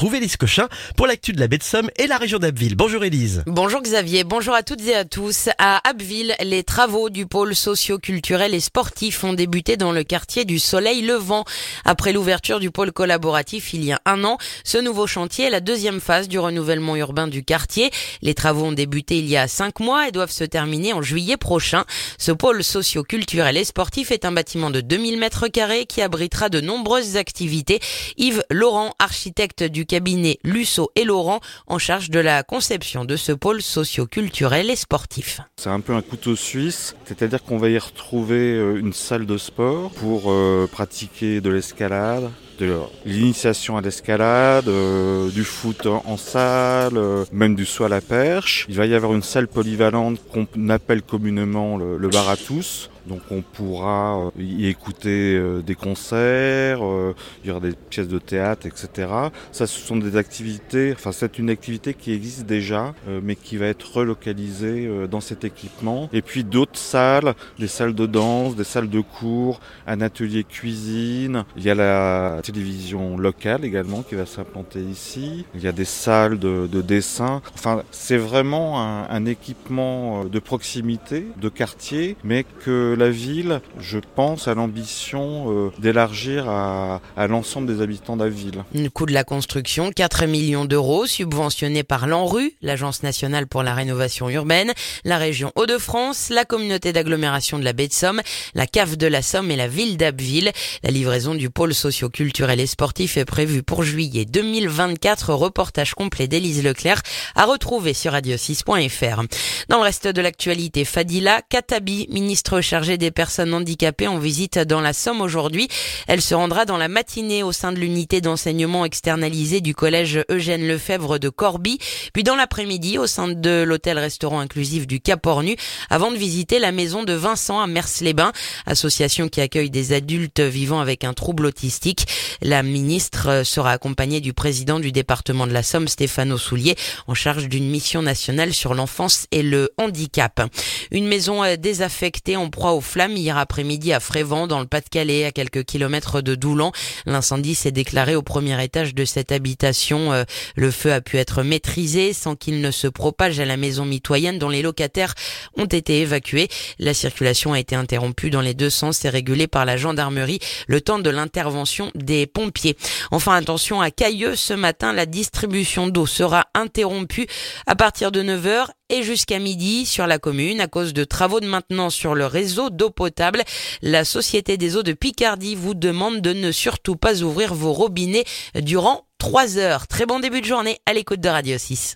retrouve Élise Cochin pour l'actu de la baie de Somme et la région d'Abbeville. Bonjour Élise. Bonjour Xavier, bonjour à toutes et à tous. À Abbeville, les travaux du pôle socio-culturel et sportif ont débuté dans le quartier du Soleil Levant. Après l'ouverture du pôle collaboratif il y a un an, ce nouveau chantier est la deuxième phase du renouvellement urbain du quartier. Les travaux ont débuté il y a 5 mois et doivent se terminer en juillet prochain. Ce pôle socio-culturel et sportif est un bâtiment de 2000 mètres carrés qui abritera de nombreuses activités. Yves Laurent, architecte du cabinet Lusso et Laurent, en charge de la conception de ce pôle socio-culturel et sportif. C'est un peu un couteau suisse, c'est-à-dire qu'on va y retrouver une salle de sport pour pratiquer de l'escalade, de l'initiation à l'escalade, du foot en salle, même du saut à la perche. Il va y avoir une salle polyvalente qu'on appelle communément le bar à tous. Donc on pourra y écouter des concerts, il y aura des pièces de théâtre, etc. Ça, ce sont des activités, c'est une activité qui existe déjà, mais qui va être relocalisée dans cet équipement. Et puis d'autres salles, des salles de danse, des salles de cours, un atelier cuisine. Il y a la télévision locale également qui va s'implanter ici. Il y a des salles de dessin. C'est vraiment un équipement de proximité, de quartier, mais que la ville, je pense, a l'ambition d'élargir à l'ensemble des habitants de la ville. Le coût de la construction, 4 millions d'euros, subventionné par l'ANRU, l'Agence nationale pour la rénovation urbaine, la région Hauts-de-France, la communauté d'agglomération de la baie de Somme, la CAF de la Somme et la ville d'Abbeville. La livraison du pôle socio-culturel et sportif est prévue pour juillet 2024. Reportage complet d'Élise Leclerc à retrouver sur radio6.fr. Dans le reste de l'actualité, Fadila Khattabi, ministre chargée des personnes handicapées, en visite dans la Somme aujourd'hui. Elle se rendra dans la matinée au sein de l'unité d'enseignement externalisé du collège Eugène Lefebvre de Corbie, puis dans l'après-midi au sein de l'hôtel-restaurant inclusif du Cap-Ornu, avant de visiter la maison de Vincent à Mers-les-Bains, association qui accueille des adultes vivant avec un trouble autistique. La ministre sera accompagnée du président du département de la Somme, Stéphano Soulier, en charge d'une mission nationale sur l'enfance et le handicap. Une maison désaffectée en proie aux flammes hier après-midi à Frévent, dans le Pas-de-Calais, à quelques kilomètres de Doulan. L'incendie s'est déclaré au premier étage de cette habitation. Le feu a pu être maîtrisé sans qu'il ne se propage à la maison mitoyenne dont les locataires ont été évacués. La circulation a été interrompue dans les deux sens et régulée par la gendarmerie le temps de l'intervention des pompiers. Enfin, attention à Cailleux, ce matin, la distribution d'eau sera interrompue à partir de 9h et jusqu'à midi sur la commune à cause de travaux de maintenance sur le réseau d'eau potable. La Société des eaux de Picardie vous demande de ne surtout pas ouvrir vos robinets durant 3 heures. Très bon début de journée à l'écoute de Radio 6.